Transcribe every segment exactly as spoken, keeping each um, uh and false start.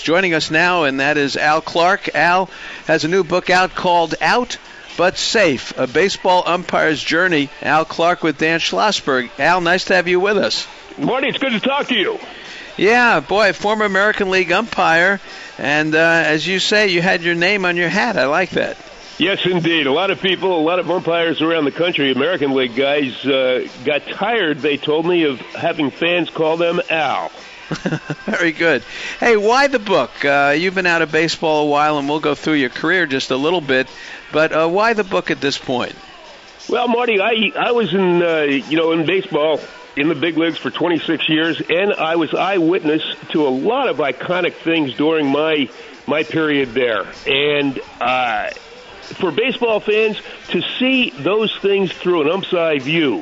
joining us now, and that is Al Clark. Al has a new book out called Out But Safe, A Baseball Umpire's Journey. Al Clark with Dan Schlossberg. Al, nice to have you with us. Marty, it's good to talk to you. Yeah, boy, former American League umpire, and uh, as you say, you had your name on your hat. I like that. Yes, indeed. A lot of people, a lot of umpires around the country, American League guys, uh, got tired, they told me, of having fans call them Al. Very good. Hey, why the book? Uh, you've been out of baseball a while, and we'll go through your career just a little bit, but uh, why the book at this point? Well, Marty, I I was in, uh, you know, in baseball, in the big leagues for twenty-six years, and I was eyewitness to a lot of iconic things during my my period there. And uh, for baseball fans to see those things through an ump's eye view,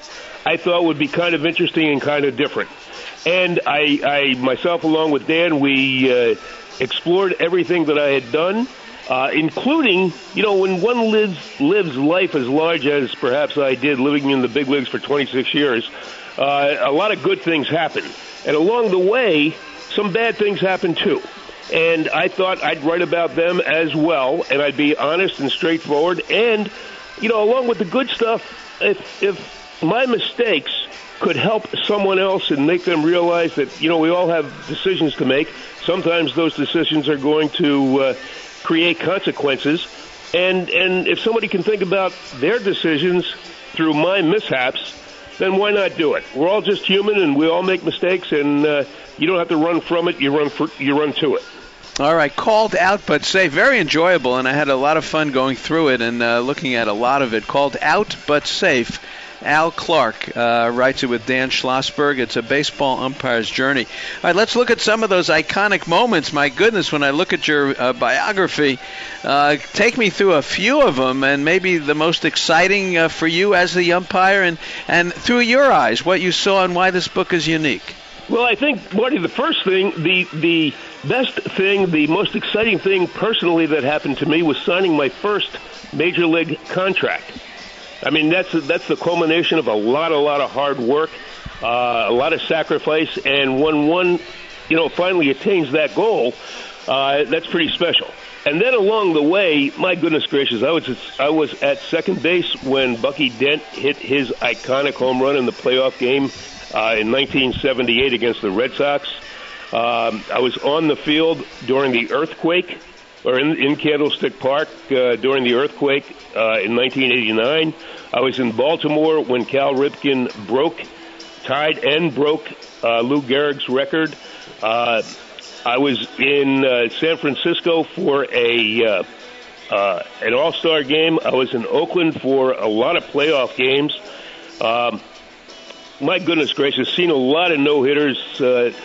I thought would be kind of interesting and kind of different. And I, I myself, along with Dan, we uh, explored everything that I had done, uh, including, you know, when one lives lives life as large as perhaps I did, living in the big leagues for twenty-six years, uh, a lot of good things happen. And along the way, some bad things happen too. And I thought I'd write about them as well, and I'd be honest and straightforward. And, you know, along with the good stuff, if, if my mistakes could help someone else and make them realize that, you know, we all have decisions to make. Sometimes those decisions are going to uh, create consequences. And, and if somebody can think about their decisions through my mishaps, then why not do it? We're all just human, and we all make mistakes, and uh, you don't have to run from it. You run for, you run to it. All right, Called Out But Safe. Very enjoyable, and I had a lot of fun going through it and uh, looking at a lot of it. Called Out But Safe. Al Clark uh, writes it with Dan Schlossberg. It's a baseball umpire's journey. All right, let's look at some of those iconic moments. My goodness, when I look at your uh, biography, uh, take me through a few of them, and maybe the most exciting uh, for you as the umpire, and, and through your eyes, what you saw and why this book is unique. Well, I think, Marty, the first thing, the the best thing, the most exciting thing personally that happened to me was signing my first major league contract. I mean, that's that's the culmination of a lot, a lot of hard work, uh, a lot of sacrifice, and when one, you know, finally attains that goal, uh, that's pretty special. And then along the way, my goodness gracious, I was I was at second base when Bucky Dent hit his iconic home run in the playoff game uh, in nineteen seventy-eight against the Red Sox. Um, I was on the field during the earthquake, or in, in Candlestick Park uh, during the earthquake uh, in nineteen eighty-nine. I was in Baltimore when Cal Ripken broke, tied and broke uh, Lou Gehrig's record. Uh, I was in uh, San Francisco for a uh, uh, an All-Star game. I was in Oakland for a lot of playoff games. Um, my goodness gracious, seen a lot of no-hitters. Uh,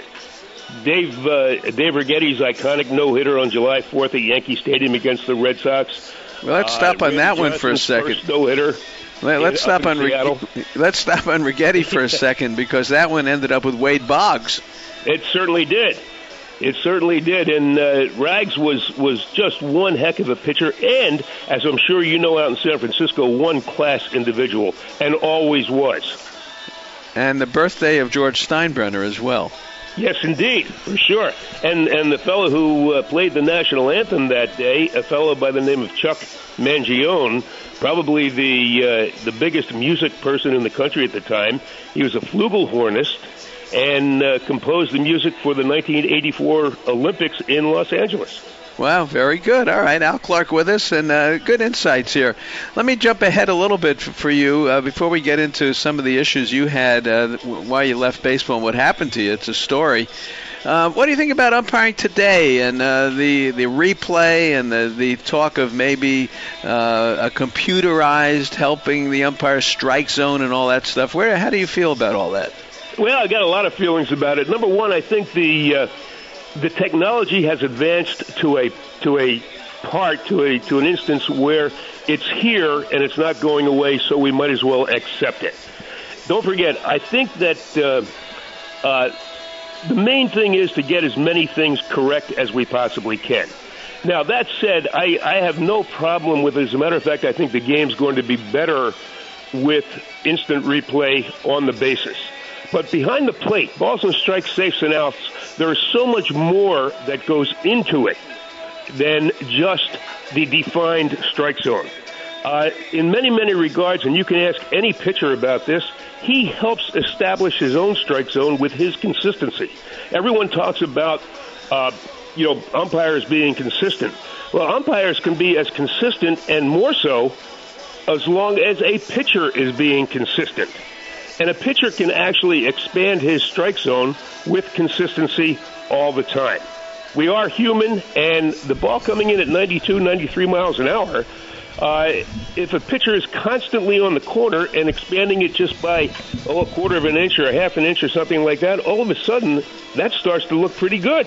Dave uh, Dave Righetti's iconic no-hitter on July fourth at Yankee Stadium against the Red Sox. Well, let's stop uh, on that one for a second. First no-hitter. Let, let's stop on let's stop on Righetti for a second, because that one ended up with Wade Boggs. It certainly did. It certainly did. And uh, Rags was was just one heck of a pitcher, and as I'm sure you know, out in San Francisco, one class individual, and always was. And the birthday of George Steinbrenner as well. Yes, indeed, for sure. And and the fellow who uh, played the national anthem that day, a fellow by the name of Chuck Mangione, probably the uh, the biggest music person in the country at the time. He was a flugelhornist and uh, composed the music for the nineteen eighty-four Olympics in Los Angeles. Wow, very good. All right, Al Clark with us, and uh, good insights here. Let me jump ahead a little bit for you uh, before we get into some of the issues you had, uh, why you left baseball and what happened to you. It's a story. Uh, what do you think about umpiring today and uh, the the replay and the, the talk of maybe uh, a computerized helping the umpire strike zone and all that stuff? Where, how do you feel about all that? Well, I got a lot of feelings about it. Number one, I think the uh, the technology has advanced to a to a part to a to an instance where it's here and it's not going away, so we might as well accept it. Don't forget, I think that uh, uh, the main thing is to get as many things correct as we possibly can. Now, that said, I, I have no problem with it. As a matter of fact, I think the game's going to be better with instant replay on the basis. But behind the plate, balls and strikes, safes and outs, there is so much more that goes into it than just the defined strike zone. Uh, in many, many regards, and you can ask any pitcher about this, he helps establish his own strike zone with his consistency. Everyone talks about, uh, you know, umpires being consistent. Well, umpires can be as consistent and more so as long as a pitcher is being consistent. And a pitcher can actually expand his strike zone with consistency all the time. We are human, and the ball coming in at ninety-two, ninety-three miles an hour, uh, if a pitcher is constantly on the corner and expanding it just by oh, a quarter of an inch or a half an inch or something like that, all of a sudden, that starts to look pretty good.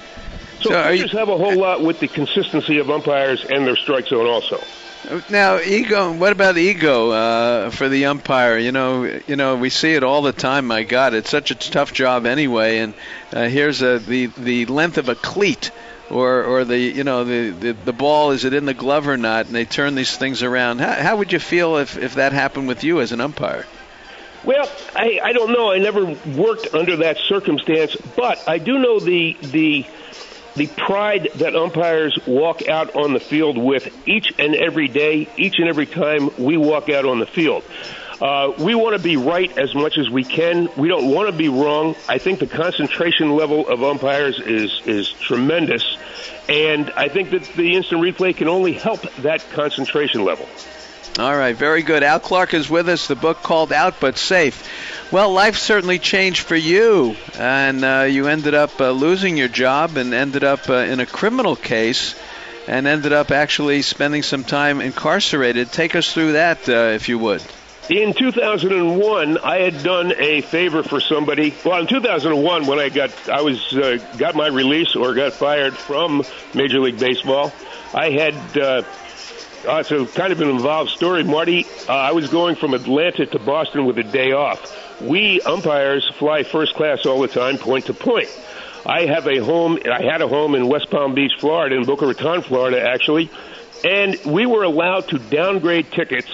So, so pitchers you, have a whole lot with the consistency of umpires and their strike zone also. Now, ego. What about ego uh, for the umpire? You know, you know, we see it all the time. My God, it's such a tough job anyway. And uh, here's a, the the length of a cleat, or or the you know the, the the ball. Is it in the glove or not? And they turn these things around. How, how would you feel if if that happened with you as an umpire? Well, I I don't know. I never worked under that circumstance, but I do know the the. The pride that umpires walk out on the field with each and every day, each and every time we walk out on the field. Uh, we want to be right as much as we can. We don't want to be wrong. I think the concentration level of umpires is, is tremendous, and I think that the instant replay can only help that concentration level. All right, very good. Al Clark is with us, the book called Out But Safe. Well, life certainly changed for you, and uh, you ended up uh, losing your job and ended up uh, in a criminal case and ended up actually spending some time incarcerated. Take us through that, uh, if you would. In two thousand one, I had done a favor for somebody. Well, in two thousand one, when I got I was uh, got my release or got fired from Major League Baseball, I had uh, uh, it's a kind of an involved story, Marty. Uh, I was going from Atlanta to Boston with a day off. We umpires fly first class all the time, point to point. I have a home. I had a home in West Palm Beach, Florida, in Boca Raton, Florida, actually, and we were allowed to downgrade tickets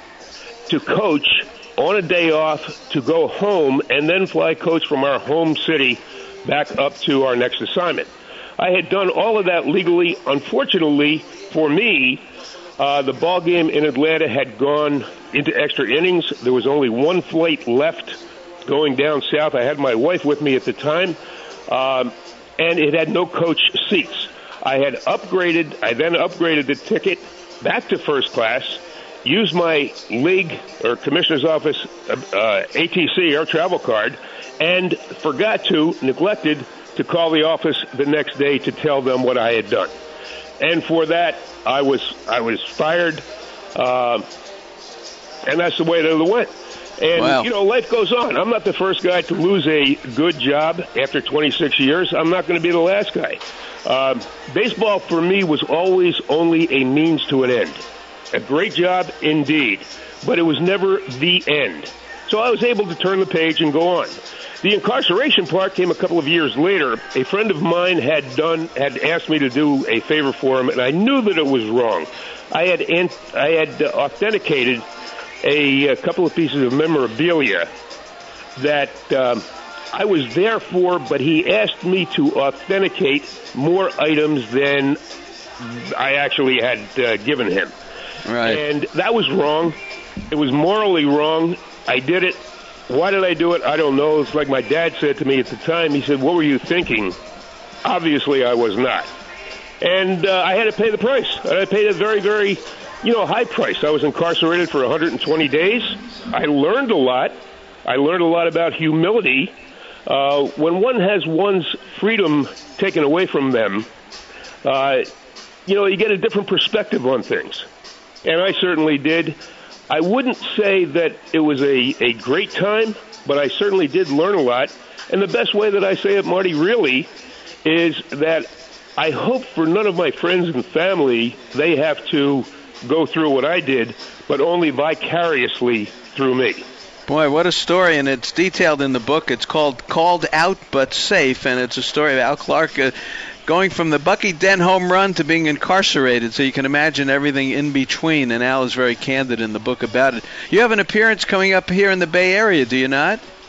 to coach on a day off to go home and then fly coach from our home city back up to our next assignment. I had done all of that legally. Unfortunately for me, uh, the ball game in Atlanta had gone into extra innings. There was only one flight left going down south. I had my wife with me at the time, um, and it had no coach seats. I had upgraded. I then upgraded the ticket back to first class, used my league or commissioner's office uh, A T C, air travel card, and forgot to, neglected to call the office the next day to tell them what I had done. And for that, I was I was fired, uh, and that's the way that it went. And, wow. you know, life goes on. I'm not the first guy to lose a good job after twenty-six years. I'm not going to be the last guy. Uh, baseball, for me, was always only a means to an end. A great job indeed, but it was never the end. So I was able to turn the page and go on. The incarceration part came a couple of years later. A friend of mine had done had asked me to do a favor for him, and I knew that it was wrong. I had I had authenticated a, a couple of pieces of memorabilia that um, I was there for, but he asked me to authenticate more items than I actually had uh, given him. Right. And that was wrong. It was morally wrong. I did it. Why did I do it? I don't know. It's like my dad said to me at the time. He said, "What were you thinking?" Obviously, I was not. And uh, I had to pay the price. And I paid a very, very, you know, high price. I was incarcerated for one hundred twenty days. I learned a lot. I learned a lot about humility. Uh, when one has one's freedom taken away from them, uh, you know, you get a different perspective on things. And I certainly did. I wouldn't say that it was a, a great time, but I certainly did learn a lot. And the best way that I say it, Marty, really, is that I hope for none of my friends and family they have to go through what I did, but only vicariously through me. Boy, what a story, and it's detailed in the book. It's called Called Out But Safe, and it's a story of Al Clark uh, going from the Bucky Dent home run to being incarcerated, so you can imagine everything in between, and Al is very candid in the book about it. You have an appearance coming up here in the Bay Area, do you not?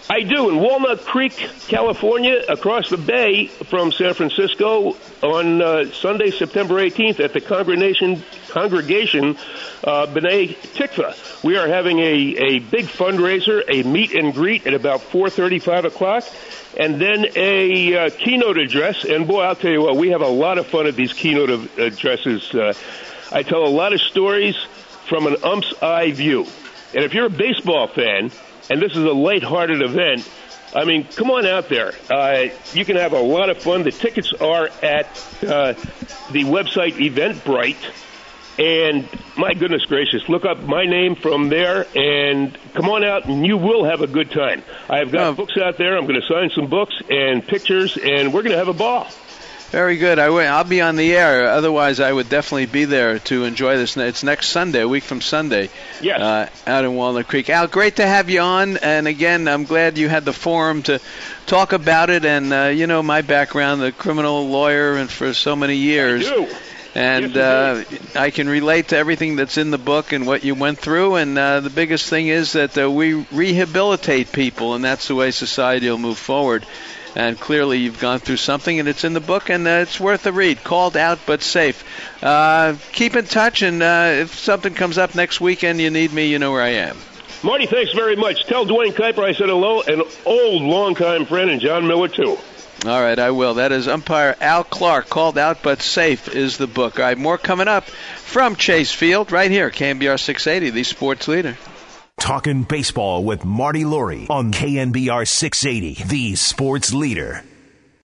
I do, in Walnut Creek, California, across the bay from San Francisco, on uh, Sunday, September eighteenth, at the Congregation Congregation uh, B'nai Tikva. We are having a, a big fundraiser, a meet and greet at about four thirty, five o'clock, and then a uh, keynote address. And boy, I'll tell you what, we have a lot of fun at these keynote addresses. Uh, I tell a lot of stories from an ump's eye view. And if you're a baseball fan, and this is a lighthearted event, I mean, come on out there. Uh, you can have a lot of fun. The tickets are at uh, the website Eventbrite. And my goodness gracious, look up my name from there and come on out and you will have a good time. I've got oh. books out there. I'm going to sign some books and pictures, and we're going to have a ball. Very good. I will, I'll be on the air. Otherwise, I would definitely be there to enjoy this. It's next Sunday, a week from Sunday, yes. uh, out in Walnut Creek. Al, great to have you on. And, again, I'm glad you had the forum to talk about it. And, uh, you know, my background, the criminal lawyer and for so many years. I do. And yes, uh, I can relate to everything that's in the book and what you went through. And uh, the biggest thing is that uh, we rehabilitate people, and that's the way society will move forward. And clearly you've gone through something, and it's in the book, and uh, it's worth a read. Called Out But Safe. Uh, keep in touch, and uh, if something comes up next weekend you need me, you know where I am. Marty, thanks very much. Tell Dwayne Kuiper I said hello, an old, long-time friend, and John Miller, too. All right, I will. That is umpire Al Clark. Called Out But Safe is the book. All right, more coming up from Chase Field right here, K N B R six eighty, the sports leader. Talking baseball with Marty Lurie on K N B R six eighty, the sports leader.